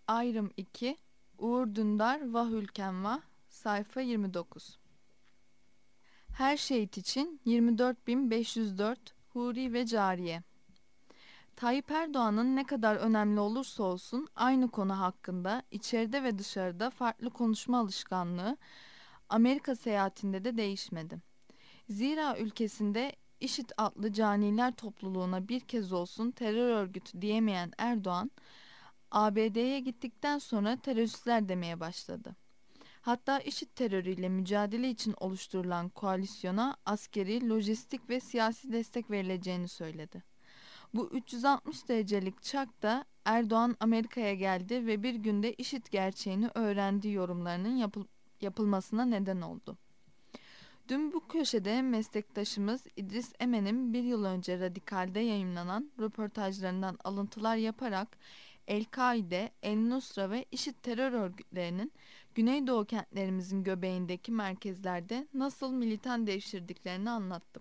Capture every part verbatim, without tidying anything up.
Ayrım iki, Uğur Dündar Vah Ülkem Vah, sayfa yirmi dokuz. Her şehit için yirmi dört bin beş yüz dört Huri ve Cariye. Tayyip Erdoğan'ın ne kadar önemli olursa olsun aynı konu hakkında içeride ve dışarıda farklı konuşma alışkanlığı Amerika seyahatinde de değişmedi. Zira ülkesinde IŞİD adlı caniler topluluğuna bir kez olsun terör örgütü diyemeyen Erdoğan, A B D'ye gittikten sonra teröristler demeye başladı. Hatta IŞİD terörüyle mücadele için oluşturulan koalisyona askeri, lojistik ve siyasi destek verileceğini söyledi. Bu üç yüz altmış derecelik çarkta Erdoğan Amerika'ya geldi ve bir günde IŞİD gerçeğini öğrendiği yorumlarının yapıl yapılmasına neden oldu. Dün bu köşede meslektaşımız İdris Emen'in bir yıl önce Radikal'de yayımlanan röportajlarından alıntılar yaparak El-Kaide, El-Nusra ve IŞİD terör örgütlerinin Güneydoğu kentlerimizin göbeğindeki merkezlerde nasıl militan devşirdiklerini anlattı.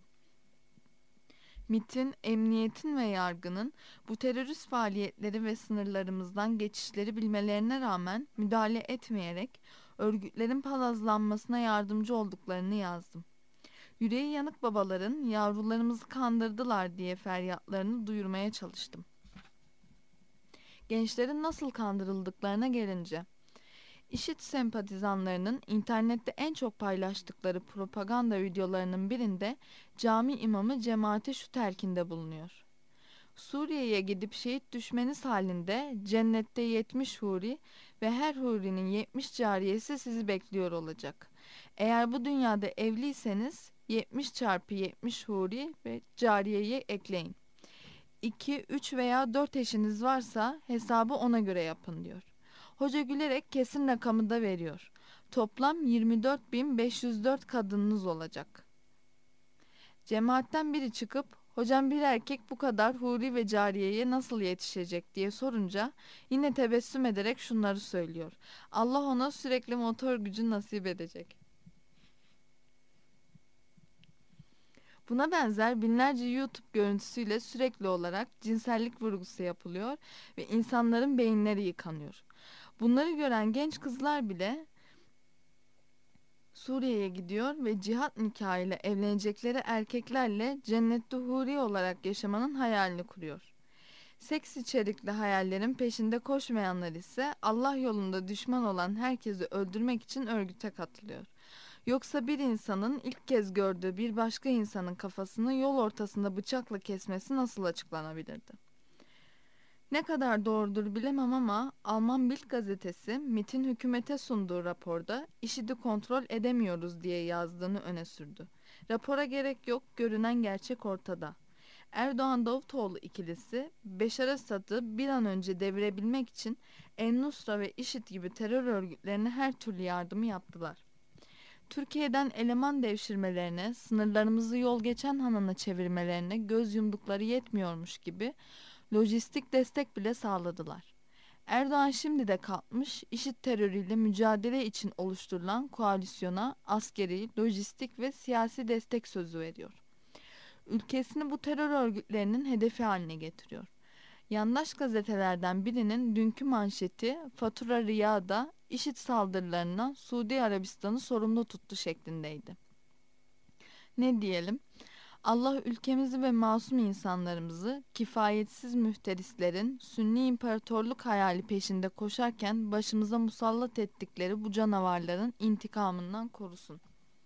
MİT'in, emniyetin ve yargının bu terörist faaliyetleri ve sınırlarımızdan geçişleri bilmelerine rağmen müdahale etmeyerek örgütlerin palazlanmasına yardımcı olduklarını yazdım. Yüreği yanık babaların yavrularımızı kandırdılar diye feryatlarını duyurmaya çalıştım. Gençlerin nasıl kandırıldıklarına gelince, IŞİD sempatizanlarının internette en çok paylaştıkları propaganda videolarının birinde cami imamı cemaate şu telkinde bulunuyor: Suriye'ye gidip şehit düşmeniz halinde cennette yetmiş huri ve her hurinin yetmiş cariyesi sizi bekliyor olacak. Eğer bu dünyada evliyseniz yetmiş çarpı yetmiş huri ve cariyeyi ekleyin. iki, üç veya dört eşiniz varsa hesabı ona göre yapın diyor. Hoca gülerek kesin rakamı da veriyor. Toplam yirmi dört bin beş yüz dört kadınınız olacak. Cemaatten biri çıkıp hocam bir erkek bu kadar huri ve cariyeye nasıl yetişecek diye sorunca yine tebessüm ederek şunları söylüyor: Allah ona sürekli motor gücü nasip edecek. Buna benzer binlerce YouTube görüntüsüyle sürekli olarak cinsellik vurgusu yapılıyor ve insanların beyinleri yıkanıyor. Bunları gören genç kızlar bile Suriye'ye gidiyor ve cihat nikahıyla evlenecekleri erkeklerle cennette huri olarak yaşamanın hayalini kuruyor. Seks içerikli hayallerin peşinde koşmayanlar ise Allah yolunda düşman olan herkesi öldürmek için örgüte katılıyor. Yoksa bir insanın ilk kez gördüğü bir başka insanın kafasını yol ortasında bıçakla kesmesi nasıl açıklanabilirdi? Ne kadar doğrudur bilemem ama Alman Bild gazetesi MİT'in hükümete sunduğu raporda IŞİD'i kontrol edemiyoruz diye yazdığını öne sürdü. Rapora gerek yok, görünen gerçek ortada. Erdoğan-Davutoğlu ikilisi Beşar Esad'ı bir an önce devirebilmek için El-Nusra ve IŞİD gibi terör örgütlerine her türlü yardımı yaptılar. Türkiye'den eleman devşirmelerine, sınırlarımızı yol geçen hanına çevirmelerine göz yumdukları yetmiyormuş gibi lojistik destek bile sağladılar. Erdoğan şimdi de kalkmış IŞİD terörüyle mücadele için oluşturulan koalisyona askeri, lojistik ve siyasi destek sözü veriyor. Ülkesini bu terör örgütlerinin hedefi haline getiriyor. Yandaş gazetelerden birinin dünkü manşeti Fatura Riya'da IŞİD saldırılarından Suudi Arabistan'ı sorumlu tuttu şeklindeydi. Ne diyelim? Allah ülkemizi ve masum insanlarımızı kifayetsiz mühterislerin Sünni imparatorluk hayali peşinde koşarken başımıza musallat ettikleri bu canavarların intikamından korusun.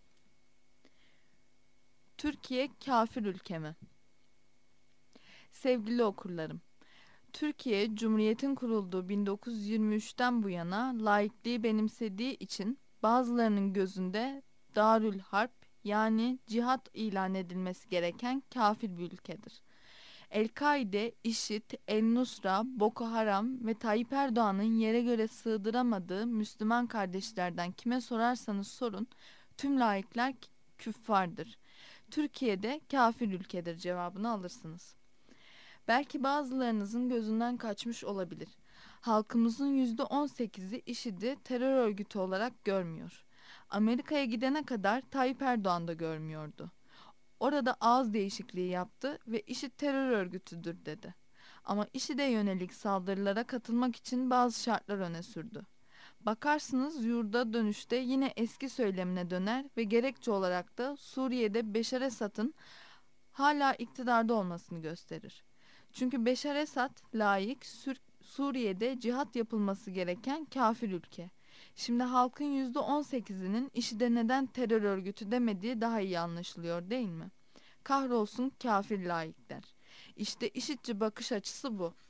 Türkiye kafir ülke mi? Sevgili okurlarım, Türkiye, Cumhuriyet'in kurulduğu bin dokuz yüz yirmi üçten bu yana laikliği benimsediği için bazılarının gözünde Darül Harp, yani cihat ilan edilmesi gereken kafir bir ülkedir. El-Kaide, IŞİD, El-Nusra, Boko Haram ve Tayyip Erdoğan'ın yere göre sığdıramadığı Müslüman kardeşlerden kime sorarsanız sorun, tüm laikler küffardır. Türkiye'de kafir ülkedir cevabını alırsınız. Belki bazılarınızın gözünden kaçmış olabilir. Halkımızın yüzde on sekizi IŞİD'i terör örgütü olarak görmüyor. Amerika'ya gidene kadar Tayyip Erdoğan da görmüyordu. Orada ağız değişikliği yaptı ve IŞİD terör örgütüdür dedi. Ama IŞİD'e yönelik saldırılara katılmak için bazı şartlar öne sürdü. Bakarsınız yurda dönüşte yine eski söylemine döner ve gerekçe olarak da Suriye'de Beşar Esad'ın hala iktidarda olmasını gösterir. Çünkü Beşar Esad layık Sür- Suriye'de cihat yapılması gereken kafir ülke. Şimdi halkın yüzde on sekizinin IŞİD'e neden terör örgütü demediği daha iyi anlaşılıyor değil mi? Kahrolsun kafir laikler. İşte IŞİD'ci bakış açısı bu.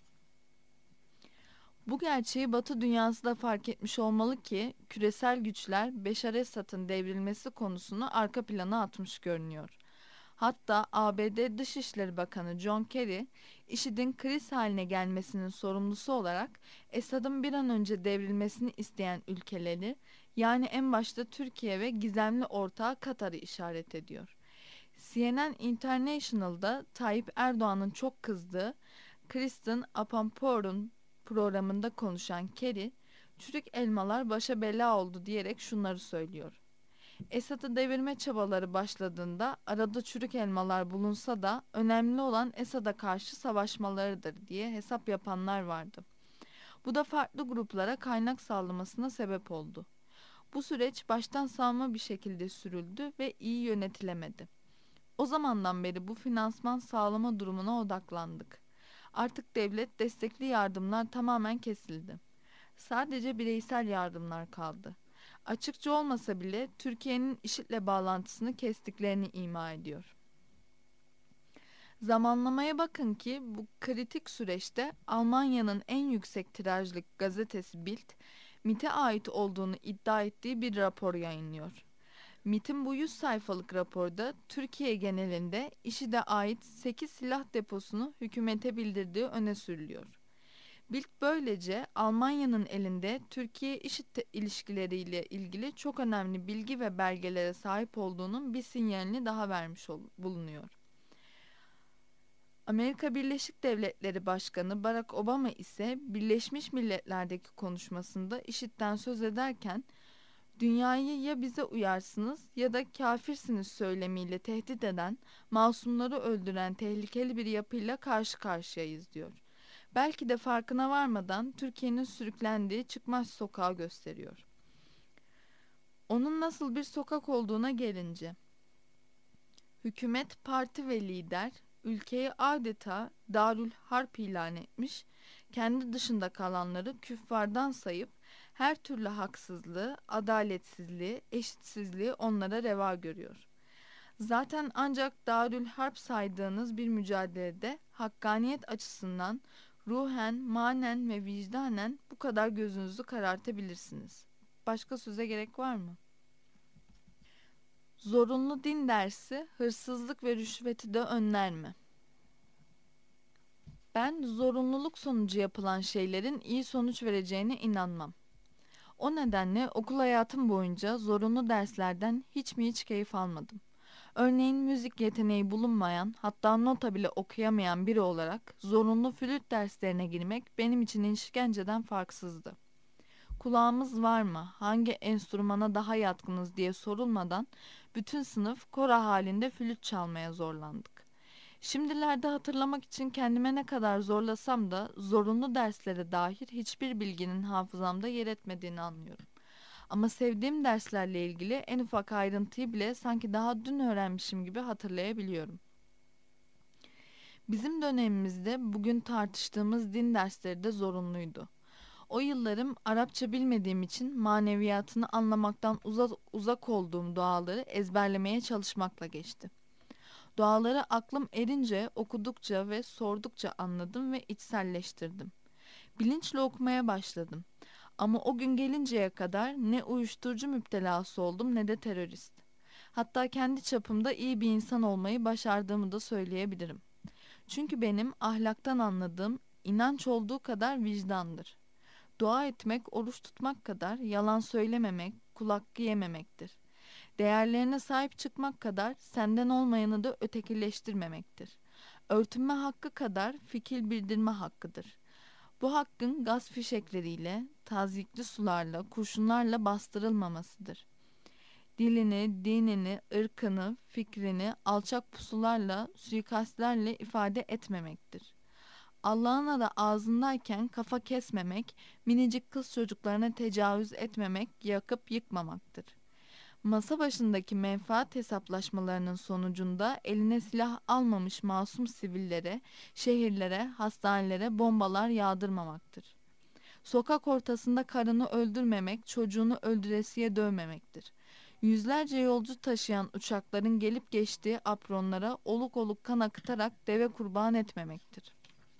Bu gerçeği Batı dünyası da fark etmiş olmalı ki küresel güçler Beşar Esad'ın devrilmesi konusunu arka plana atmış görünüyor. Hatta A B D Dışişleri Bakanı John Kerry, IŞİD'in kriz haline gelmesinin sorumlusu olarak Esad'ın bir an önce devrilmesini isteyen ülkeleri, yani en başta Türkiye ve gizemli ortağı Katar'ı işaret ediyor. C N N International'da Tayyip Erdoğan'ın çok kızdığı Kristen Apanpour'un programında konuşan Kerry, çürük elmalar başa bela oldu diyerek şunları söylüyor. Esad'ı devirme çabaları başladığında arada çürük elmalar bulunsa da önemli olan Esad'a karşı savaşmalarıdır diye hesap yapanlar vardı. Bu da farklı gruplara kaynak sağlamasına sebep oldu. Bu süreç baştan savma bir şekilde sürüldü ve iyi yönetilemedi. O zamandan beri bu finansman sağlama durumuna odaklandık. Artık devlet destekli yardımlar tamamen kesildi. Sadece bireysel yardımlar kaldı. Açıkça olmasa bile Türkiye'nin IŞİD'le bağlantısını kestiklerini ima ediyor. Zamanlamaya bakın ki bu kritik süreçte Almanya'nın en yüksek tirajlı gazetesi Bild, MİT'e ait olduğunu iddia ettiği bir rapor yayınlıyor. MİT'in bu yüz sayfalık raporda Türkiye genelinde IŞİD'e ait sekiz silah deposunu hükümete bildirdiği öne sürülüyor. Bild böylece Almanya'nın elinde Türkiye-IŞİD ilişkileriyle ilgili çok önemli bilgi ve belgelere sahip olduğunun bir sinyalini daha vermiş bulunuyor. Amerika Birleşik Devletleri Başkanı Barack Obama ise Birleşmiş Milletler'deki konuşmasında IŞİD'den söz ederken dünyayı ya bize uyarsınız ya da kafirsiniz söylemiyle tehdit eden, masumları öldüren tehlikeli bir yapıyla karşı karşıyayız diyor. Belki de farkına varmadan Türkiye'nin sürüklendiği çıkmaz sokağı gösteriyor. Onun nasıl bir sokak olduğuna gelince, hükümet, parti ve lider ülkeyi adeta Darül Harp ilan etmiş, kendi dışında kalanları küffardan sayıp her türlü haksızlığı, adaletsizliği, eşitsizliği onlara reva görüyor. Zaten ancak Darül Harp saydığınız bir mücadelede hakkaniyet açısından ruhen, manen ve vicdanen bu kadar gözünüzü karartabilirsiniz. Başka söze gerek var mı? Zorunlu din dersi hırsızlık ve rüşveti de önler mi? Ben zorunluluk sonucu yapılan şeylerin iyi sonuç vereceğine inanmam. O nedenle okul hayatım boyunca zorunlu derslerden hiç mi hiç keyif almadım. Örneğin müzik yeteneği bulunmayan, hatta nota bile okuyamayan biri olarak zorunlu flüt derslerine girmek benim için işkenceden farksızdı. Kulağımız var mı, hangi enstrümana daha yatkınız diye sorulmadan bütün sınıf kora halinde flüt çalmaya zorlandık. Şimdilerde hatırlamak için kendime ne kadar zorlasam da zorunlu derslere dair hiçbir bilginin hafızamda yer etmediğini anlıyorum. Ama sevdiğim derslerle ilgili en ufak ayrıntıyı bile sanki daha dün öğrenmişim gibi hatırlayabiliyorum. Bizim dönemimizde bugün tartıştığımız din dersleri de zorunluydu. O yıllarım Arapça bilmediğim için maneviyatını anlamaktan uzak, uzak olduğum duaları ezberlemeye çalışmakla geçti. Duaları aklım erince okudukça ve sordukça anladım ve içselleştirdim. Bilinçle okumaya başladım. Ama o gün gelinceye kadar ne uyuşturucu müptelası oldum ne de terörist. Hatta kendi çapımda iyi bir insan olmayı başardığımı da söyleyebilirim. Çünkü benim ahlaktan anladığım inanç olduğu kadar vicdandır. Dua etmek, oruç tutmak kadar yalan söylememek, kul hakkı yememektir. Değerlerine sahip çıkmak kadar senden olmayanı da ötekileştirmemektir. Örtünme hakkı kadar fikir bildirme hakkıdır. Bu hakkın gaz fişekleriyle, tazyikli sularla, kurşunlarla bastırılmamasıdır. Dilini, dinini, ırkını, fikrini alçak pusularla, suikastlerle ifade etmemektir. Allah'ın adı ağzındayken kafa kesmemek, minicik kız çocuklarına tecavüz etmemek, yakıp yıkmamaktır. Masa başındaki menfaat hesaplaşmalarının sonucunda eline silah almamış masum sivillere, şehirlere, hastanelere bombalar yağdırmamaktır. Sokak ortasında karını öldürmemek, çocuğunu öldüresiye dövmemektir. Yüzlerce yolcu taşıyan uçakların gelip geçtiği apronlara oluk oluk kan akıtarak deve kurban etmemektir.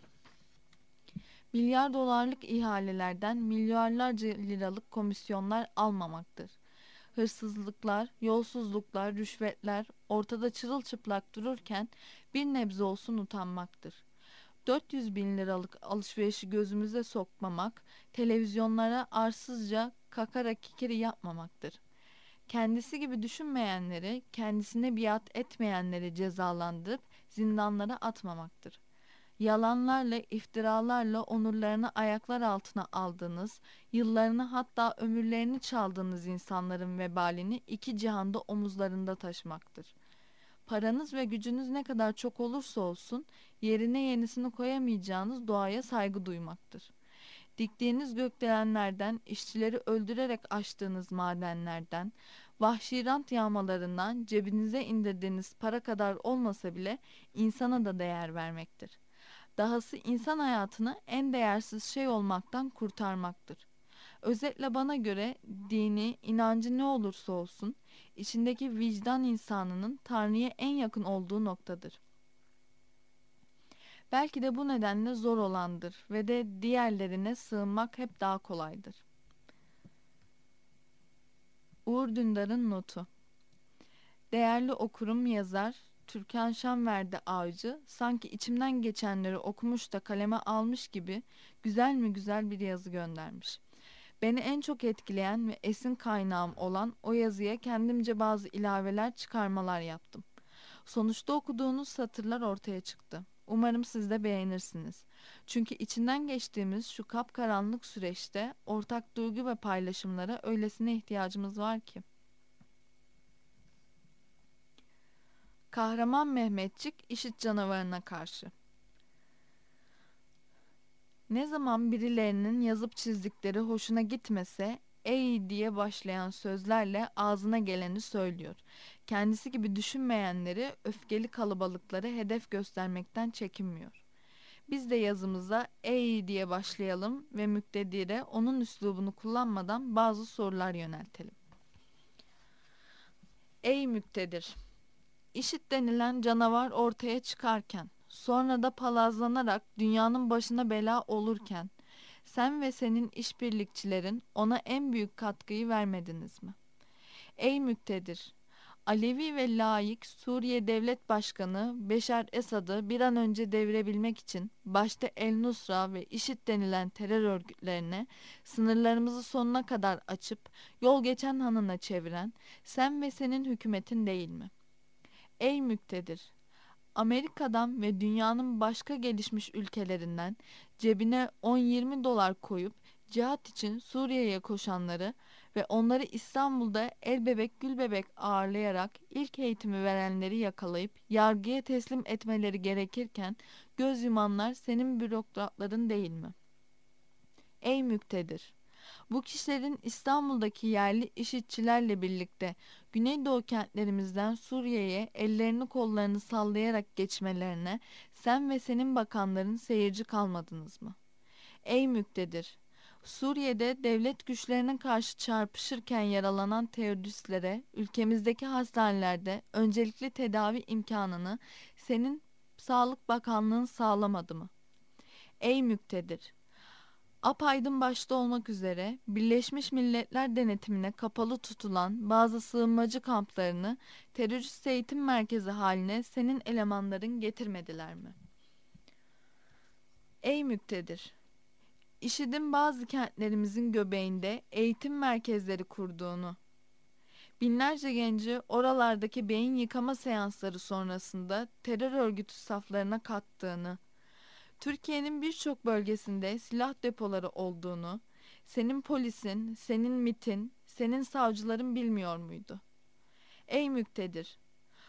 Milyar dolarlık ihalelerden milyarlarca liralık komisyonlar almamaktır. Hırsızlıklar, yolsuzluklar, rüşvetler ortada çırılçıplak dururken bir nebze olsun utanmaktır. dört yüz bin liralık alışverişi gözümüze sokmamak, televizyonlara arsızca kakara kikiri yapmamaktır. Kendisi gibi düşünmeyenleri, kendisine biat etmeyenleri cezalandırıp zindanlara atmamaktır. Yalanlarla, iftiralarla onurlarını ayaklar altına aldığınız, yıllarını hatta ömürlerini çaldığınız insanların vebalini iki cihanda omuzlarında taşımaktır. Paranız ve gücünüz ne kadar çok olursa olsun, yerine yenisini koyamayacağınız doğaya saygı duymaktır. Diktiğiniz gökdelenlerden, işçileri öldürerek açtığınız madenlerden, vahşi rant yağmalarından cebinize indirdiğiniz para kadar olmasa bile insana da değer vermektir. Dahası insan hayatını en değersiz şey olmaktan kurtarmaktır. Özetle bana göre dini, inancı ne olursa olsun, içindeki vicdan insanının Tanrı'ya en yakın olduğu noktadır. Belki de bu nedenle zor olandır ve de diğerlerine sığınmak hep daha kolaydır. Uğur Dündar'ın notu. Değerli okurum yazar Türkan Şanverdi Avcı sanki içimden geçenleri okumuş da kaleme almış gibi güzel mi güzel bir yazı göndermiş. Beni en çok etkileyen ve esin kaynağım olan o yazıya kendimce bazı ilaveler, çıkarmalar yaptım. Sonuçta okuduğunuz satırlar ortaya çıktı. Umarım siz de beğenirsiniz. Çünkü içinden geçtiğimiz şu kapkaranlık süreçte ortak duygu ve paylaşımlara öylesine ihtiyacımız var ki. Kahraman Mehmetçik işit canavarına karşı. Ne zaman birilerinin yazıp çizdikleri hoşuna gitmese, ey diye başlayan sözlerle ağzına geleni söylüyor. Kendisi gibi düşünmeyenleri, öfkeli kalabalıkları hedef göstermekten çekinmiyor. Biz de yazımıza ey diye başlayalım ve müktedire onun üslubunu kullanmadan bazı sorular yöneltelim. Ey müktedir! İşit denilen canavar ortaya çıkarken, sonra da palazlanarak dünyanın başına bela olurken, sen ve senin işbirlikçilerin ona en büyük katkıyı vermediniz mi? Ey müktedir! Alevi ve laik Suriye Devlet Başkanı Beşar Esad'ı bir an önce devirebilmek için başta El Nusra ve IŞİD denilen terör örgütlerine sınırlarımızı sonuna kadar açıp yol geçen hanına çeviren sen ve senin hükümetin değil mi? Ey müktedir! Amerika'dan ve dünyanın başka gelişmiş ülkelerinden cebine on yirmi dolar koyup cihat için Suriye'ye koşanları ve onları İstanbul'da el bebek gül bebek ağırlayarak ilk eğitimi verenleri yakalayıp yargıya teslim etmeleri gerekirken göz yumanlar senin bürokratların değil mi? Ey müktedir! Bu kişilerin İstanbul'daki yerli işitçilerle birlikte Güneydoğu kentlerimizden Suriye'ye ellerini kollarını sallayarak geçmelerine sen ve senin bakanların seyirci kalmadınız mı? Ey müktedir! Suriye'de devlet güçlerine karşı çarpışırken yaralanan teröristlere ülkemizdeki hastanelerde öncelikli tedavi imkanını senin Sağlık Bakanlığın sağlamadı mı? Ey müktedir! Apaydın başta olmak üzere Birleşmiş Milletler denetimine kapalı tutulan bazı sığınmacı kamplarını terörist eğitim merkezi haline senin elemanların getirmediler mi? Ey müktedir! IŞİD'in bazı kentlerimizin göbeğinde eğitim merkezleri kurduğunu, binlerce genci oralardaki beyin yıkama seansları sonrasında terör örgütü saflarına kattığını, Türkiye'nin birçok bölgesinde silah depoları olduğunu, senin polisin, senin MİT'in, senin savcıların bilmiyor muydu? Ey müktedir!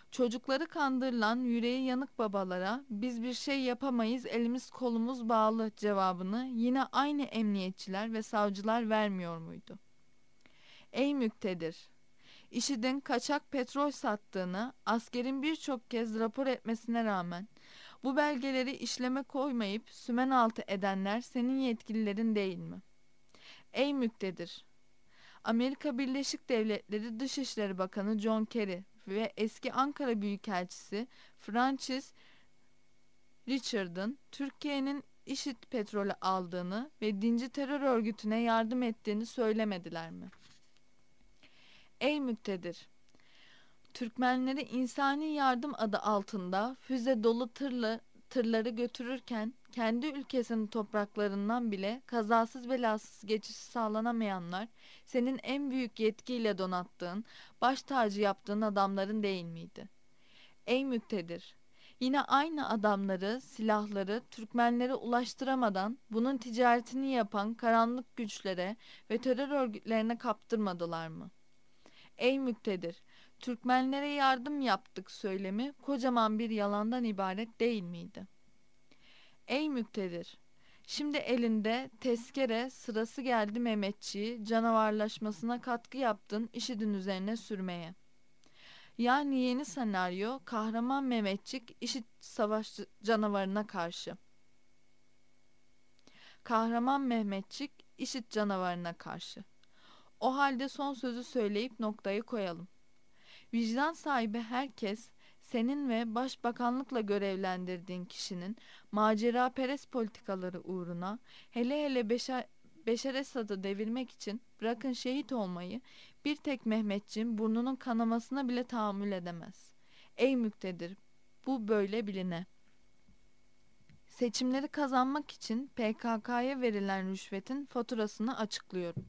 Çocukları kandırılan yüreği yanık babalara biz bir şey yapamayız, elimiz kolumuz bağlı cevabını yine aynı emniyetçiler ve savcılar vermiyor muydu? Ey müktedir! IŞİD'in kaçak petrol sattığını askerin birçok kez rapor etmesine rağmen bu belgeleri işleme koymayıp sümen altı edenler senin yetkililerin değil mi? Ey müktedir! Amerika Birleşik Devletleri Dışişleri Bakanı John Kerry ve eski Ankara Büyükelçisi Francis Richard'ın Türkiye'nin IŞİD petrolü aldığını ve dinci terör örgütüne yardım ettiğini söylemediler mi? Ey müktedir! Türkmenleri insani yardım adı altında füze dolu tırla, tırları götürürken kendi ülkesinin topraklarından bile kazasız belasız geçiş sağlanamayanlar senin en büyük yetkiyle donattığın, baş tacı yaptığın adamların değil miydi? Ey müktedir! Yine aynı adamları, silahları Türkmenlere ulaştıramadan bunun ticaretini yapan karanlık güçlere ve terör örgütlerine kaptırmadılar mı? Ey müktedir! Türkmenlere yardım yaptık söylemi kocaman bir yalandan ibaret değil miydi? Ey müktedir! Şimdi elinde tezkere sırası geldi Mehmetçiği canavarlaşmasına katkı yaptın IŞİD'in üzerine sürmeye. Yani yeni senaryo kahraman Mehmetçik IŞİD savaş canavarına karşı. Kahraman Mehmetçik IŞİD canavarına karşı. O halde son sözü söyleyip noktayı koyalım. Vicdan sahibi herkes senin ve başbakanlıkla görevlendirdiğin kişinin maceraperest politikaları uğruna hele hele Beşer, Beşer Esad'ı devirmek için bırakın şehit olmayı bir tek Mehmetçiğin burnunun kanamasına bile tahammül edemez. Ey müktedir, bu böyle biline. Seçimleri kazanmak için P K K'ya verilen rüşvetin faturasını açıklıyorum.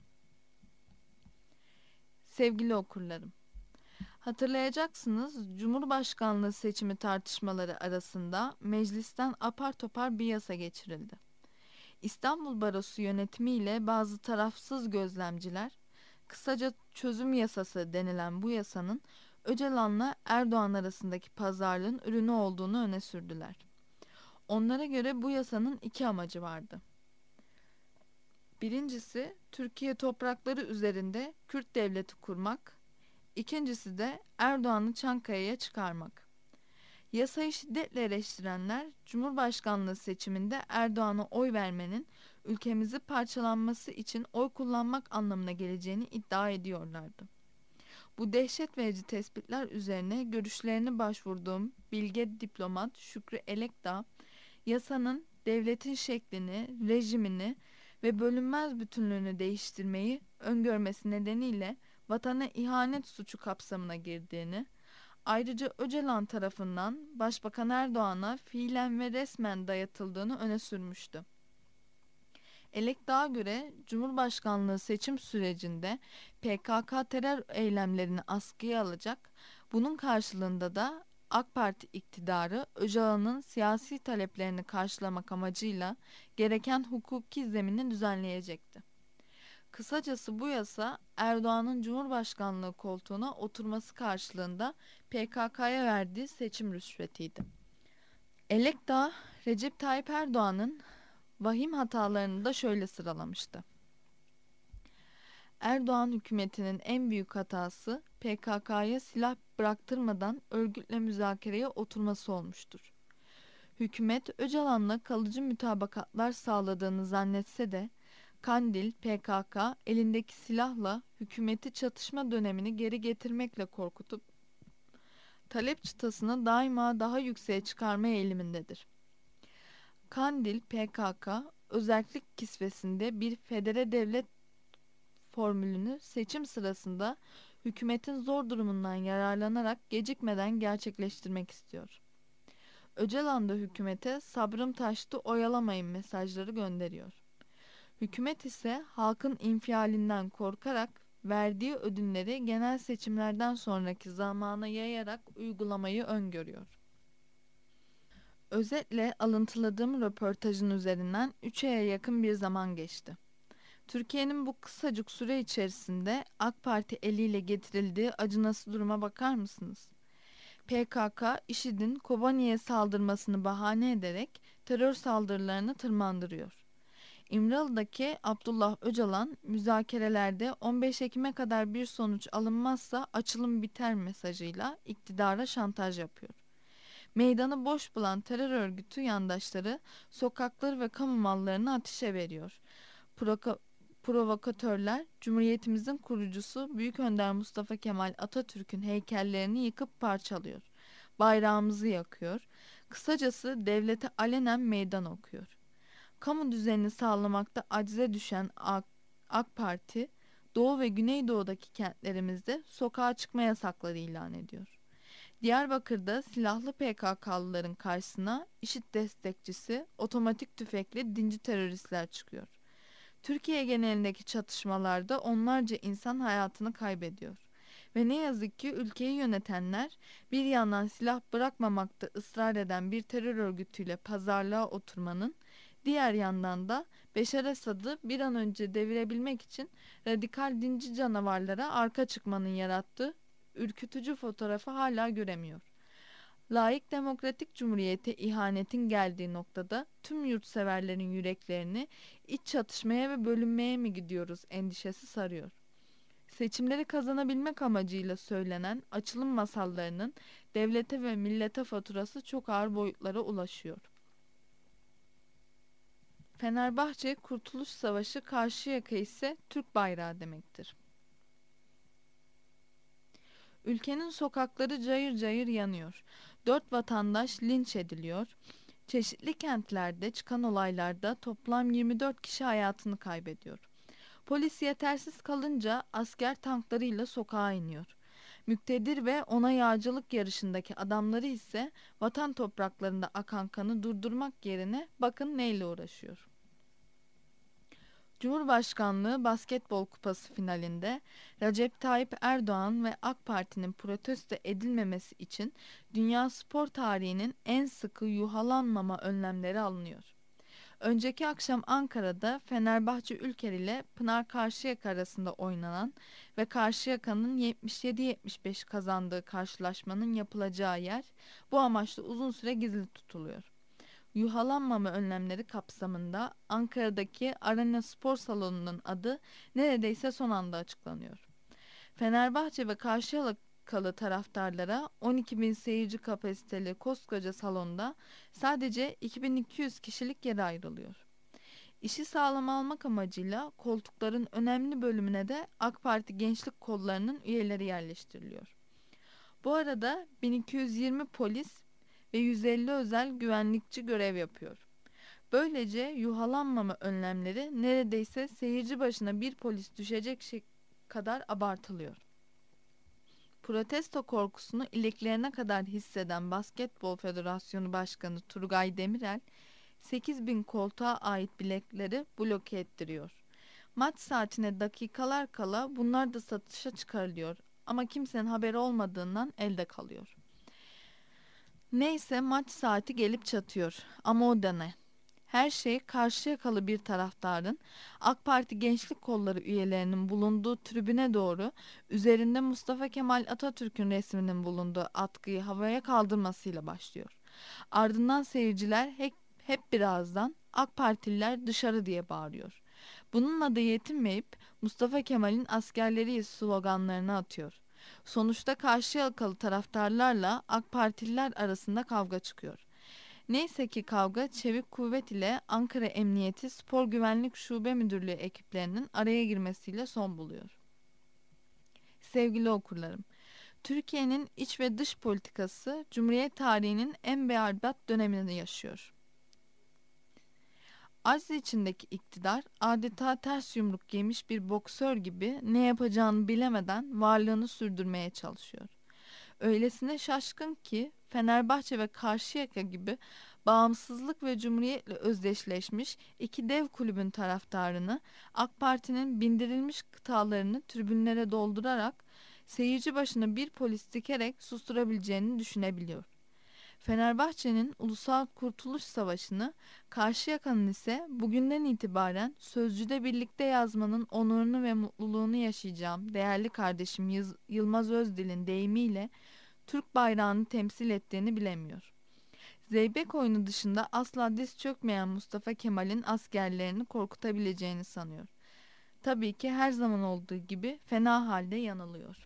Sevgili okurlarım, hatırlayacaksınız Cumhurbaşkanlığı seçimi tartışmaları arasında meclisten apar topar bir yasa geçirildi. İstanbul Barosu yönetimiyle bazı tarafsız gözlemciler, kısaca çözüm yasası denilen bu yasanın Öcalan'la Erdoğan arasındaki pazarlığın ürünü olduğunu öne sürdüler. Onlara göre bu yasanın iki amacı vardı. Birincisi, Türkiye toprakları üzerinde Kürt devleti kurmak, İkincisi de Erdoğan'ı Çankaya'ya çıkarmak. Yasayı şiddetle eleştirenler, Cumhurbaşkanlığı seçiminde Erdoğan'a oy vermenin ülkemizi parçalanması için oy kullanmak anlamına geleceğini iddia ediyorlardı. Bu dehşet verici tespitler üzerine görüşlerini başvurduğum bilge diplomat Şükrü Elekdağ, yasanın devletin şeklini, rejimini ve bölünmez bütünlüğünü değiştirmeyi öngörmesi nedeniyle vatana ihanet suçu kapsamına girdiğini, ayrıca Öcalan tarafından Başbakan Erdoğan'a fiilen ve resmen dayatıldığını öne sürmüştü. Elekdağ'a göre Cumhurbaşkanlığı seçim sürecinde P K K terör eylemlerini askıya alacak, bunun karşılığında da AK Parti iktidarı Öcalan'ın siyasi taleplerini karşılamak amacıyla gereken hukuki zemini düzenleyecekti. Kısacası bu yasa Erdoğan'ın Cumhurbaşkanlığı koltuğuna oturması karşılığında P K K'ya verdiği seçim rüşvetiydi. Elekdağ, Recep Tayyip Erdoğan'ın vahim hatalarını da şöyle sıralamıştı. Erdoğan hükümetinin en büyük hatası P K K'ya silah bıraktırmadan örgütle müzakereye oturması olmuştur. Hükümet Öcalan'la kalıcı mütabakatlar sağladığını zannetse de Kandil, P K K elindeki silahla hükümeti çatışma dönemini geri getirmekle korkutup talep çıtasını daima daha yükseğe çıkarma eğilimindedir. Kandil, P K K özellik kisvesinde bir federe devlet formülünü seçim sırasında hükümetin zor durumundan yararlanarak gecikmeden gerçekleştirmek istiyor. Öcalan da hükümete sabrım taştı oyalamayın mesajları gönderiyor. Hükümet ise halkın infialinden korkarak verdiği ödünleri genel seçimlerden sonraki zamana yayarak uygulamayı öngörüyor. Özetle alıntıladığım röportajın üzerinden üç aya yakın bir zaman geçti. Türkiye'nin bu kısacık süre içerisinde AK Parti eliyle getirildiği acınası duruma bakar mısınız? P K K, IŞİD'in Kobani'ye saldırmasını bahane ederek terör saldırılarını tırmandırıyor. İmralı'daki Abdullah Öcalan müzakerelerde on beş Ekim'e kadar bir sonuç alınmazsa açılım biter mesajıyla iktidara şantaj yapıyor. Meydanı boş bulan terör örgütü yandaşları sokakları ve kamu mallarını ateşe veriyor. Proka- provokatörler Cumhuriyetimizin kurucusu Büyük Önder Mustafa Kemal Atatürk'ün heykellerini yıkıp parçalıyor. Bayrağımızı yakıyor. Kısacası devlete alenen meydan okuyor. Kamu düzenini sağlamakta acize düşen AK, AK Parti, Doğu ve Güneydoğu'daki kentlerimizde sokağa çıkma yasakları ilan ediyor. Diyarbakır'da silahlı P K K'lıların karşısına IŞİD destekçisi otomatik tüfekli dinci teröristler çıkıyor. Türkiye genelindeki çatışmalarda onlarca insan hayatını kaybediyor. Ve ne yazık ki ülkeyi yönetenler bir yandan silah bırakmamakta ısrar eden bir terör örgütüyle pazarlığa oturmanın, diğer yandan da Beşar Esad'ı bir an önce devirebilmek için radikal dinci canavarlara arka çıkmanın yarattığı ürkütücü fotoğrafı hala göremiyor. Layık demokratik cumhuriyete ihanetin geldiği noktada tüm yurtseverlerin yüreklerini iç çatışmaya ve bölünmeye mi gidiyoruz endişesi sarıyor. Seçimleri kazanabilmek amacıyla söylenen açılım masallarının devlete ve millete faturası çok ağır boyutlara ulaşıyor. Fenerbahçe Kurtuluş Savaşı, Karşıyaka ise Türk bayrağı demektir. Ülkenin sokakları cayır cayır yanıyor. Dört vatandaş linç ediliyor. Çeşitli kentlerde çıkan olaylarda toplam yirmi dört kişi hayatını kaybediyor. Polis yetersiz kalınca asker tanklarıyla sokağa iniyor. Müktedir ve ona yağcılık yarışındaki adamları ise vatan topraklarında akan kanı durdurmak yerine bakın neyle uğraşıyor. Cumhurbaşkanlığı Basketbol Kupası finalinde Recep Tayyip Erdoğan ve AK Parti'nin protesto edilmemesi için dünya spor tarihinin en sıkı yuhalanmama önlemleri alınıyor. Önceki akşam Ankara'da Fenerbahçe Ülker ile Pınar Karşıyaka arasında oynanan ve Karşıyaka'nın yetmiş yedi yetmiş beş kazandığı karşılaşmanın yapılacağı yer bu amaçla uzun süre gizli tutuluyor. Yuhalanmama önlemleri kapsamında Ankara'daki Arena Spor Salonu'nun adı neredeyse son anda açıklanıyor. Fenerbahçe ve Karşıyakalı taraftarlara on iki bin seyirci kapasiteli koskoca salonda sadece iki bin iki yüz kişilik yer ayrılıyor. İşi sağlam almak amacıyla koltukların önemli bölümüne de AK Parti gençlik kollarının üyeleri yerleştiriliyor. Bu arada bin iki yüz yirmi polis ve yüz elli özel güvenlikçi görev yapıyor. Böylece yuhalanmama önlemleri neredeyse seyirci başına bir polis düşecek şey kadar abartılıyor. Protesto korkusunu iliklerine kadar hisseden Basketbol Federasyonu Başkanı Turgay Demirel, sekiz bin koltuğa ait biletleri bloke ettiriyor. Maç saatine dakikalar kala bunlar da satışa çıkarılıyor ama kimsenin haberi olmadığından elde kalıyor. Neyse maç saati gelip çatıyor ama o da ne? Her şey Karşıyakalı bir taraftarın AK Parti Gençlik Kolları üyelerinin bulunduğu tribüne doğru üzerinde Mustafa Kemal Atatürk'ün resminin bulunduğu atkıyı havaya kaldırmasıyla başlıyor. Ardından seyirciler hep, hep birazdan AK Partililer dışarı diye bağırıyor. Bununla da yetinmeyip Mustafa Kemal'in askerleri sloganlarını atıyor. Sonuçta Karşıyakalı taraftarlarla AK Partililer arasında kavga çıkıyor. Neyse ki kavga Çevik Kuvvet ile Ankara Emniyeti Spor Güvenlik Şube Müdürlüğü ekiplerinin araya girmesiyle son buluyor. Sevgili okurlarım, Türkiye'nin iç ve dış politikası Cumhuriyet tarihinin en berbat dönemini yaşıyor. Acz içindeki iktidar adeta ters yumruk yemiş bir boksör gibi ne yapacağını bilemeden varlığını sürdürmeye çalışıyor. Öylesine şaşkın ki Fenerbahçe ve Karşıyaka gibi bağımsızlık ve cumhuriyetle özdeşleşmiş iki dev kulübün taraftarını AK Parti'nin bindirilmiş kıtalarını tribünlere doldurarak seyirci başına bir polis dikerek susturabileceğini düşünebiliyor. Fenerbahçe'nin Ulusal Kurtuluş Savaşı'nı, Karşıyaka'nın ise bugünden itibaren Sözcü'de birlikte yazmanın onurunu ve mutluluğunu yaşayacağım değerli kardeşim Yılmaz Özdil'in deyimiyle Türk bayrağını temsil ettiğini bilemiyor. Zeybek oyunu dışında asla diz çökmeyen Mustafa Kemal'in askerlerini korkutabileceğini sanıyor. Tabii ki her zaman olduğu gibi fena halde yanılıyor.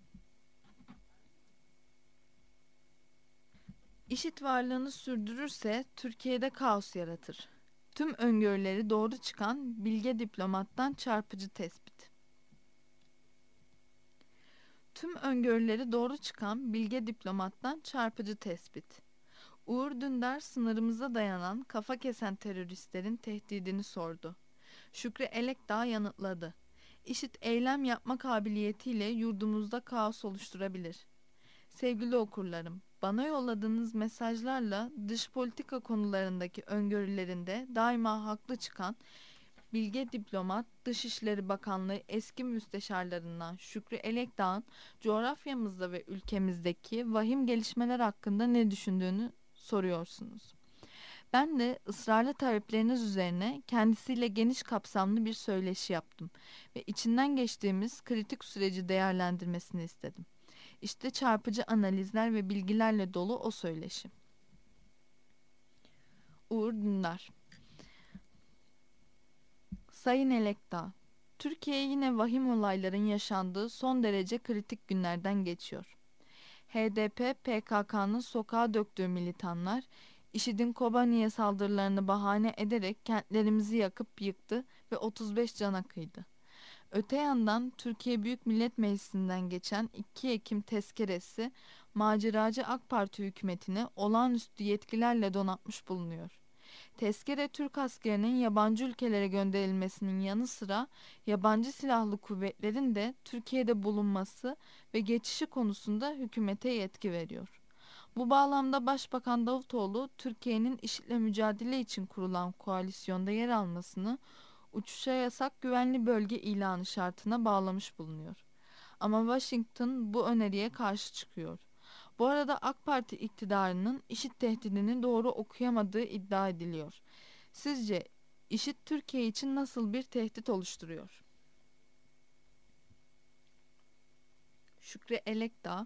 İşit varlığını sürdürürse Türkiye'de kaos yaratır. Tüm öngörüleri doğru çıkan bilge diplomattan çarpıcı tespit. Tüm öngörüleri doğru çıkan bilge diplomattan çarpıcı tespit. Uğur Dündar sınırımıza dayanan kafa kesen teröristlerin tehdidini sordu. Şükrü Elekdağ yanıtladı. İşit eylem yapma kabiliyetiyle yurdumuzda kaos oluşturabilir. Sevgili okurlarım, bana yolladığınız mesajlarla dış politika konularındaki öngörülerinde daima haklı çıkan bilge diplomat Dışişleri Bakanlığı eski müsteşarlarından Şükrü Elekdağ'ın coğrafyamızda ve ülkemizdeki vahim gelişmeler hakkında ne düşündüğünü soruyorsunuz. Ben de ısrarlı talepleriniz üzerine kendisiyle geniş kapsamlı bir söyleşi yaptım ve içinden geçtiğimiz kritik süreci değerlendirmesini istedim. İşte çarpıcı analizler ve bilgilerle dolu o söyleşi. Uğur Dündar. Sayın Elekdağ, Türkiye yine vahim olayların yaşandığı son derece kritik günlerden geçiyor. H D P P K K'nın sokağa döktüğü militanlar, IŞİD'in Kobani'ye saldırılarını bahane ederek kentlerimizi yakıp yıktı ve otuz beş cana kıydı. Öte yandan Türkiye Büyük Millet Meclisi'nden geçen iki Ekim tezkeresi maceracı AK Parti hükümetini olağanüstü yetkilerle donatmış bulunuyor. Tezkere Türk askerinin yabancı ülkelere gönderilmesinin yanı sıra yabancı silahlı kuvvetlerin de Türkiye'de bulunması ve geçişi konusunda hükümete yetki veriyor. Bu bağlamda Başbakan Davutoğlu, Türkiye'nin IŞİD'le mücadele için kurulan koalisyonda yer almasını uçuşa yasak güvenli bölge ilanı şartına bağlamış bulunuyor. Ama Washington bu öneriye karşı çıkıyor. Bu arada AK Parti iktidarının IŞİD tehdidini doğru okuyamadığı iddia ediliyor. Sizce IŞİD Türkiye için nasıl bir tehdit oluşturuyor? Şükrü Elekdağ,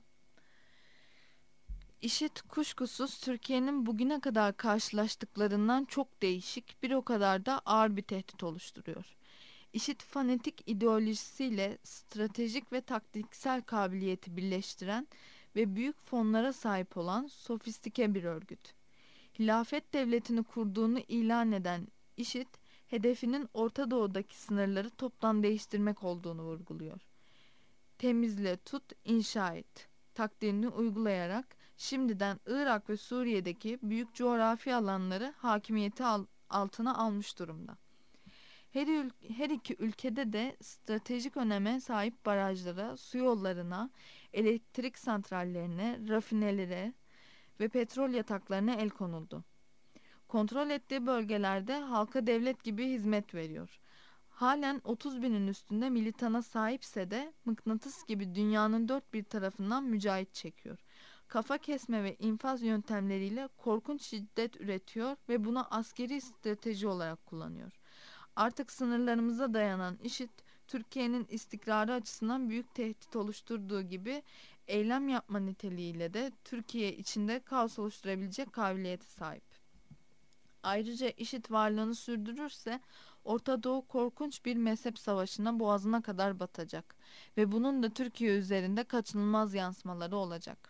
IŞİD kuşkusuz Türkiye'nin bugüne kadar karşılaştıklarından çok değişik, bir o kadar da ağır bir tehdit oluşturuyor. IŞİD fanatik ideolojisiyle stratejik ve taktiksel kabiliyeti birleştiren ve büyük fonlara sahip olan sofistike bir örgüt. Hilafet devletini kurduğunu ilan eden IŞİD, hedefinin Orta Doğu'daki sınırları toptan değiştirmek olduğunu vurguluyor. Temizle tut, inşa et taktiğini uygulayarak şimdiden Irak ve Suriye'deki büyük coğrafi alanları hakimiyeti altına almış durumda. Her, ül- her iki ülkede de stratejik öneme sahip barajlara, su yollarına, elektrik santrallerine, rafinelere ve petrol yataklarına el konuldu. Kontrol ettiği bölgelerde halka devlet gibi hizmet veriyor. Halen otuz binin üstünde militana sahipse de mıknatıs gibi dünyanın dört bir tarafından mücahit çekiyor. Kafa kesme ve infaz yöntemleriyle korkunç şiddet üretiyor ve bunu askeri strateji olarak kullanıyor. Artık sınırlarımıza dayanan IŞİD, Türkiye'nin istikrarı açısından büyük tehdit oluşturduğu gibi eylem yapma niteliğiyle de Türkiye içinde kaos oluşturabilecek kabiliyete sahip. Ayrıca IŞİD varlığını sürdürürse Orta Doğu korkunç bir mezhep savaşına boğazına kadar batacak ve bunun da Türkiye üzerinde kaçınılmaz yansımaları olacak.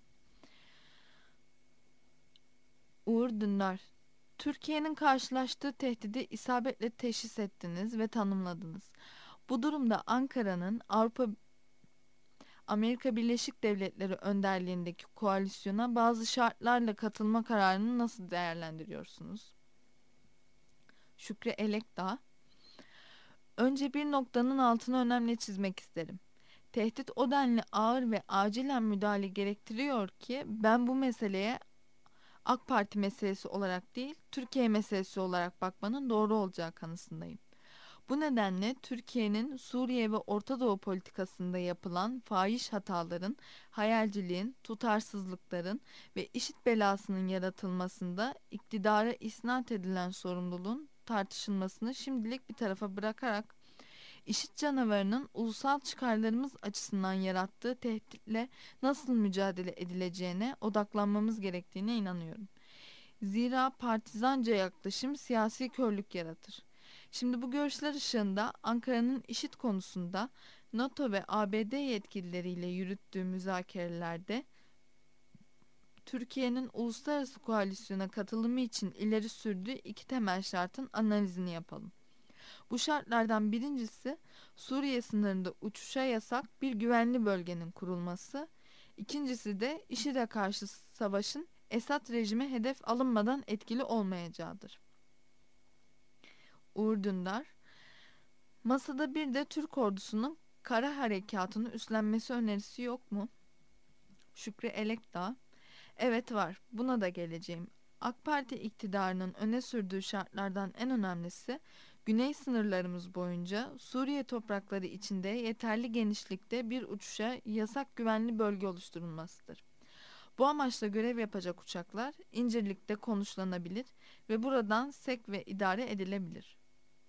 Uğur Dündar, Türkiye'nin karşılaştığı tehdidi isabetle teşhis ettiniz ve tanımladınız. Bu durumda Ankara'nın Avrupa Amerika Birleşik Devletleri önderliğindeki koalisyona bazı şartlarla katılma kararını nasıl değerlendiriyorsunuz? Şükrü Elekdağ, önce bir noktanın altını önemli çizmek isterim. Tehdit o denli ağır ve acilen müdahale gerektiriyor ki ben bu meseleye AK Parti meselesi olarak değil, Türkiye meselesi olarak bakmanın doğru olacağı kanısındayım. Bu nedenle Türkiye'nin Suriye ve Orta Doğu politikasında yapılan fahiş hataların, hayalciliğin, tutarsızlıkların ve IŞİD belasının yaratılmasında iktidara isnat edilen sorumluluğun tartışılmasını şimdilik bir tarafa bırakarak IŞİD canavarının ulusal çıkarlarımız açısından yarattığı tehditle nasıl mücadele edileceğine odaklanmamız gerektiğine inanıyorum. Zira partizanca yaklaşım siyasi körlük yaratır. Şimdi bu görüşler ışığında Ankara'nın IŞİD konusunda NATO ve A B D yetkilileriyle yürüttüğü müzakerelerde Türkiye'nin uluslararası koalisyona katılımı için ileri sürdüğü iki temel şartın analizini yapalım. Bu şartlardan birincisi Suriye sınırında uçuşa yasak bir güvenli bölgenin kurulması, ikincisi de IŞİD'e karşı savaşın Esad rejimi hedef alınmadan etkili olmayacağıdır. Uğur Dündar, masada bir de Türk ordusunun kara harekatını üstlenmesi önerisi yok mu? Şükrü Elekdağ, evet var, buna da geleceğim. AK Parti iktidarının öne sürdüğü şartlardan en önemlisi, güney sınırlarımız boyunca Suriye toprakları içinde yeterli genişlikte bir uçuşa yasak güvenli bölge oluşturulmasıdır. Bu amaçla görev yapacak uçaklar İncirlik'te konuşlanabilir ve buradan sevk ve idare edilebilir.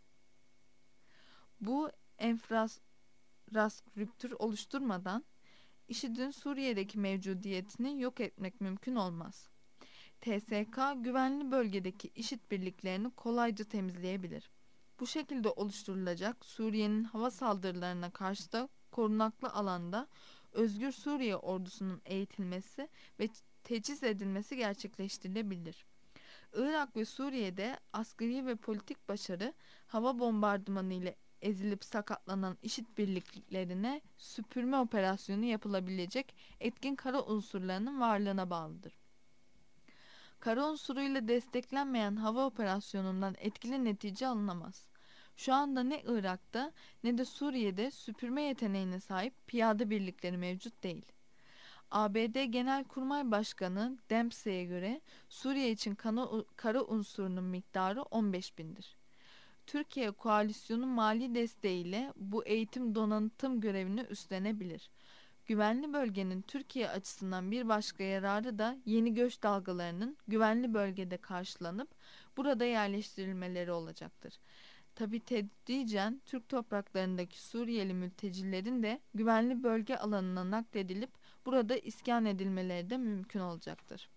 Bu enfrastrüktür oluşturmadan IŞİD'in Suriye'deki mevcudiyetini yok etmek mümkün olmaz. T S K güvenli bölgedeki IŞİD birliklerini kolayca temizleyebilir. Bu şekilde oluşturulacak Suriye'nin hava saldırılarına karşı da korunaklı alanda Özgür Suriye ordusunun eğitilmesi ve teçhiz edilmesi gerçekleştirilebilir. Irak ve Suriye'de askeri ve politik başarı hava bombardımanı ile ezilip sakatlanan IŞİD birliklerine süpürme operasyonu yapılabilecek etkin kara unsurlarının varlığına bağlıdır. Kara unsuruyla desteklenmeyen hava operasyonundan etkili netice alınamaz. Şu anda ne Irak'ta ne de Suriye'de süpürme yeteneğine sahip piyade birlikleri mevcut değil. A B D Genelkurmay Başkanı Dempsey'e göre Suriye için kara unsurunun miktarı on beş bindir. Türkiye koalisyonun mali desteğiyle bu eğitim donanım görevini üstlenebilir. Güvenli bölgenin Türkiye açısından bir başka yararı da yeni göç dalgalarının güvenli bölgede karşılanıp burada yerleştirilmeleri olacaktır. Tabi tedricen Türk topraklarındaki Suriyeli mültecilerin de güvenli bölge alanına nakledilip burada iskan edilmeleri de mümkün olacaktır.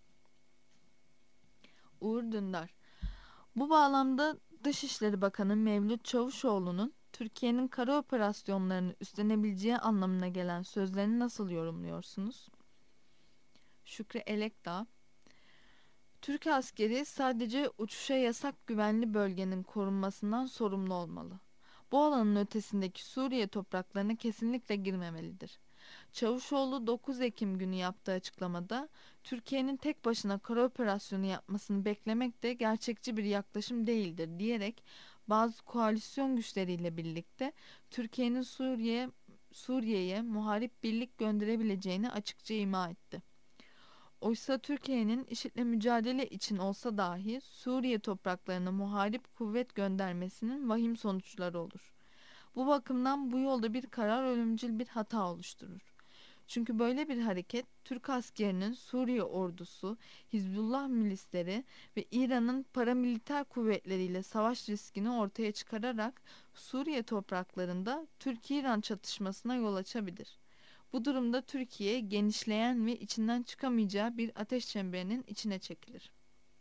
Uğur Dündar, bu bağlamda Dışişleri Bakanı Mevlüt Çavuşoğlu'nun Türkiye'nin kara operasyonlarını üstlenebileceği anlamına gelen sözlerini nasıl yorumluyorsunuz? Şükrü Elekdağ, Türk askeri sadece uçuşa yasak güvenli bölgenin korunmasından sorumlu olmalı. Bu alanın ötesindeki Suriye topraklarına kesinlikle girmemelidir. Çavuşoğlu dokuz Ekim günü yaptığı açıklamada Türkiye'nin tek başına kara operasyonu yapmasını beklemek de gerçekçi bir yaklaşım değildir diyerek bazı koalisyon güçleriyle birlikte Türkiye'nin Suriye Suriye'ye muharip birlik gönderebileceğini açıkça ima etti. Oysa Türkiye'nin IŞİD'le mücadele için olsa dahi Suriye topraklarına muharip kuvvet göndermesinin vahim sonuçları olur. Bu bakımdan bu yolda bir karar ölümcül bir hata oluşturur. Çünkü böyle bir hareket Türk askerinin Suriye ordusu, Hizbullah milisleri ve İran'ın paramiliter kuvvetleriyle savaş riskini ortaya çıkararak Suriye topraklarında Türk-İran çatışmasına yol açabilir. Bu durumda Türkiye genişleyen ve içinden çıkamayacağı bir ateş çemberinin içine çekilir.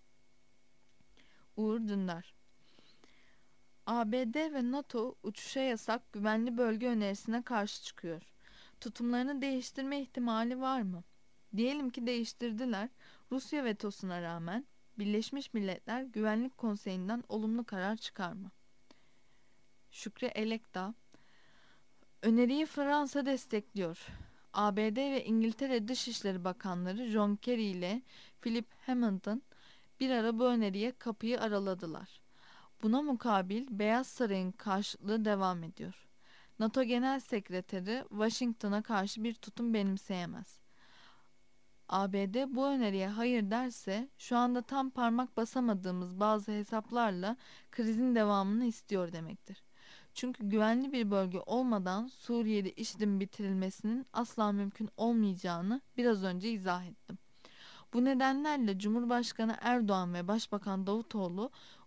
Uğur Dündar, A B D ve NATO uçuşa yasak güvenli bölge önerisine karşı çıkıyor. Tutumlarını değiştirme ihtimali var mı? Diyelim ki değiştirdiler. Rusya vetosuna rağmen Birleşmiş Milletler Güvenlik Konseyi'nden olumlu karar çıkar mı? Şükrü Elekdağ, öneriyi Fransa destekliyor. A B D ve İngiltere Dışişleri Bakanları John Kerry ile Philip Hammond'ın bir ara bu öneriye kapıyı araladılar. Buna mukabil Beyaz Saray'ın karşıtlığı devam ediyor. NATO Genel Sekreteri Washington'a karşı bir tutum benimseyemez. A B D bu öneriye hayır derse şu anda tam parmak basamadığımız bazı hesaplarla krizin devamını istiyor demektir. Çünkü güvenli bir bölge olmadan Suriye'de IŞİD'in bitirilmesinin asla mümkün olmayacağını biraz önce izah ettim. Bu nedenlerle Cumhurbaşkanı Erdoğan ve Başbakan Davutoğlu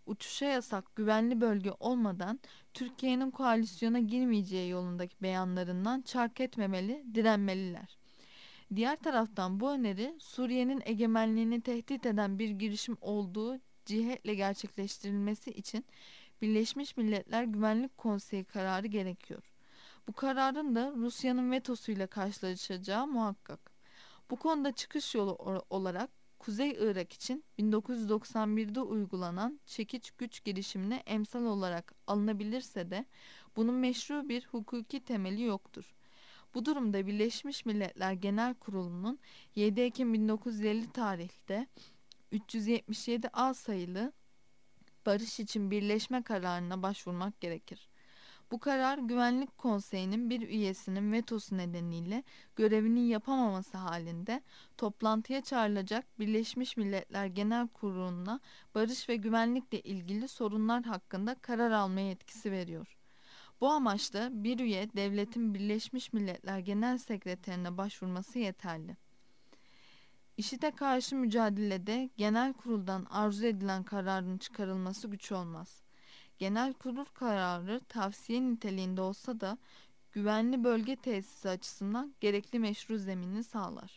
uçuşa yasak güvenli bölge olmadan Türkiye'nin koalisyona girmeyeceği yolundaki beyanlarından çark etmemeli, direnmeliler. Diğer taraftan bu öneri Suriye'nin egemenliğini tehdit eden bir girişim olduğu cihetle gerçekleştirilmesi için Birleşmiş Milletler Güvenlik Konseyi kararı gerekiyor. Bu kararın da Rusya'nın vetosuyla karşılaşacağı muhakkak. Bu konuda çıkış yolu olarak Kuzey Irak için bin dokuz yüz doksan birde uygulanan çekiç güç girişimine emsal olarak alınabilirse de bunun meşru bir hukuki temeli yoktur. Bu durumda Birleşmiş Milletler Genel Kurulu'nun yedi Ekim bin dokuz yüz elli tarihte üç yüz yetmiş yedi A sayılı barış için birleşme kararına başvurmak gerekir. Bu karar Güvenlik Konseyi'nin bir üyesinin vetosu nedeniyle görevini yapamaması halinde toplantıya çağrılacak Birleşmiş Milletler Genel Kurulu'na barış ve güvenlikle ilgili sorunlar hakkında karar alma yetkisi veriyor. Bu amaçla bir üye devletin Birleşmiş Milletler Genel Sekreterine başvurması yeterli. IŞİD'e karşı mücadelede genel kuruldan arzu edilen kararın çıkarılması güç olmaz. Genel kurul kararı tavsiye niteliğinde olsa da güvenli bölge tesisi açısından gerekli meşru zemini sağlar.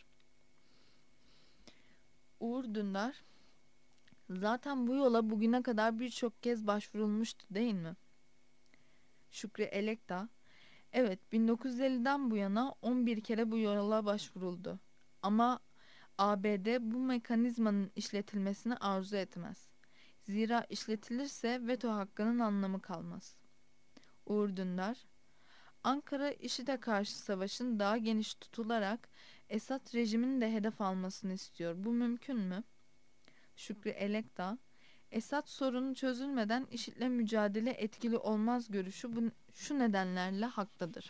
Uğur Dündar, zaten bu yola bugüne kadar birçok kez başvurulmuştu değil mi? Şükrü Elekta, evet bin dokuz yüz elliden bu yana on bir kere bu yola başvuruldu. Ama A B D bu mekanizmanın işletilmesini arzu etmez. Zira işletilirse veto hakkının anlamı kalmaz. Uğur Dündar, Ankara IŞİD'e karşı savaşın daha geniş tutularak Esad rejiminin de hedef almasını istiyor. Bu mümkün mü? Şükrü Elekta, Esad sorunu çözülmeden IŞİD'le mücadele etkili olmaz görüşü bu, şu nedenlerle haklıdır.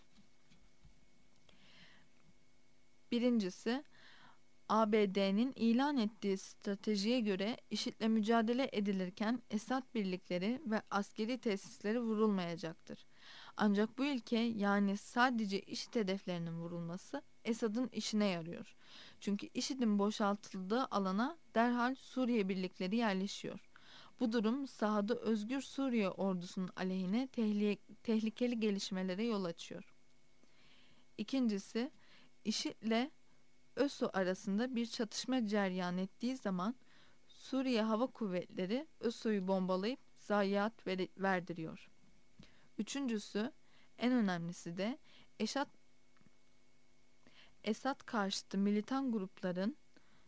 Birincisi, A B D'nin ilan ettiği stratejiye göre IŞİD'le mücadele edilirken Esad birlikleri ve askeri tesisleri vurulmayacaktır. Ancak bu ilke, yani sadece IŞİD hedeflerinin vurulması Esad'ın işine yarıyor. Çünkü IŞİD'in boşaltıldığı alana derhal Suriye birlikleri yerleşiyor. Bu durum sahada Özgür Suriye ordusunun aleyhine tehli- tehlikeli gelişmelere yol açıyor. İkincisi, IŞİD'le ÖSO arasında bir çatışma cereyan ettiği zaman Suriye Hava Kuvvetleri ÖSO'yu bombalayıp zayiat ver- verdiriyor. Üçüncüsü, en önemlisi de Esad, Esad karşıtı militan grupların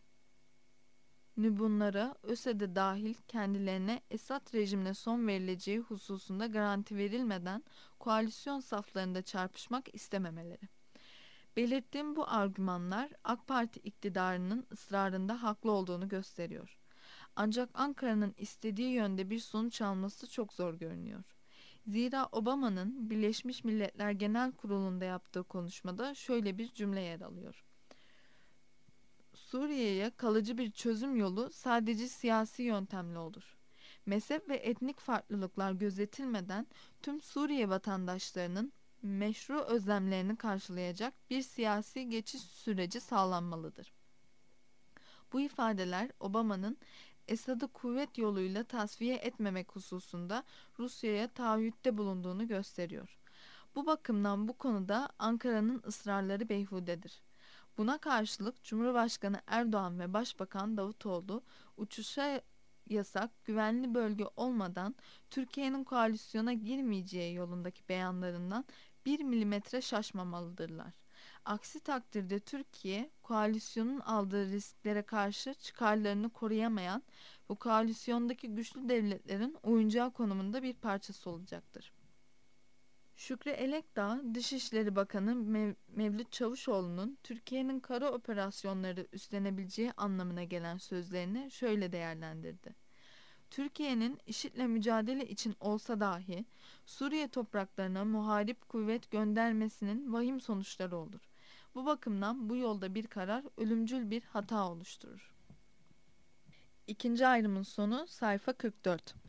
bunlara ÖSO'da dahil kendilerine Esad rejimine son verileceği hususunda garanti verilmeden koalisyon saflarında çarpışmak istememeleri. Belirttiğim bu argümanlar AK Parti iktidarının ısrarında haklı olduğunu gösteriyor. Ancak Ankara'nın istediği yönde bir sonuç alması çok zor görünüyor. Zira Obama'nın Birleşmiş Milletler Genel Kurulu'nda yaptığı konuşmada şöyle bir cümle yer alıyor. Suriye'ye kalıcı bir çözüm yolu sadece siyasi yöntemle olur. Mezhep ve etnik farklılıklar gözetilmeden tüm Suriye vatandaşlarının meşru özlemlerini karşılayacak bir siyasi geçiş süreci sağlanmalıdır. Bu ifadeler Obama'nın Esad'ı kuvvet yoluyla tasfiye etmemek hususunda Rusya'ya taahhütte bulunduğunu gösteriyor. Bu bakımdan bu konuda Ankara'nın ısrarları beyhudedir. Buna karşılık Cumhurbaşkanı Erdoğan ve Başbakan Davutoğlu uçuşa yasak güvenli bölge olmadan Türkiye'nin koalisyona girmeyeceği yolundaki beyanlarından bir milimetre şaşmamalıdırlar. Aksi takdirde Türkiye, koalisyonun aldığı risklere karşı çıkarlarını koruyamayan bu koalisyondaki güçlü devletlerin oyuncağı konumunda bir parçası olacaktır. Şükrü Elekdağ, Dışişleri Bakanı Mev- Mevlüt Çavuşoğlu'nun Türkiye'nin kara operasyonları üstlenebileceği anlamına gelen sözlerini şöyle değerlendirdi. Türkiye'nin IŞİD'le mücadele için olsa dahi Suriye topraklarına muharip kuvvet göndermesinin vahim sonuçları olur. Bu bakımdan bu yolda bir karar ölümcül bir hata oluşturur. İkinci ayrımın sonu sayfa kırk dört.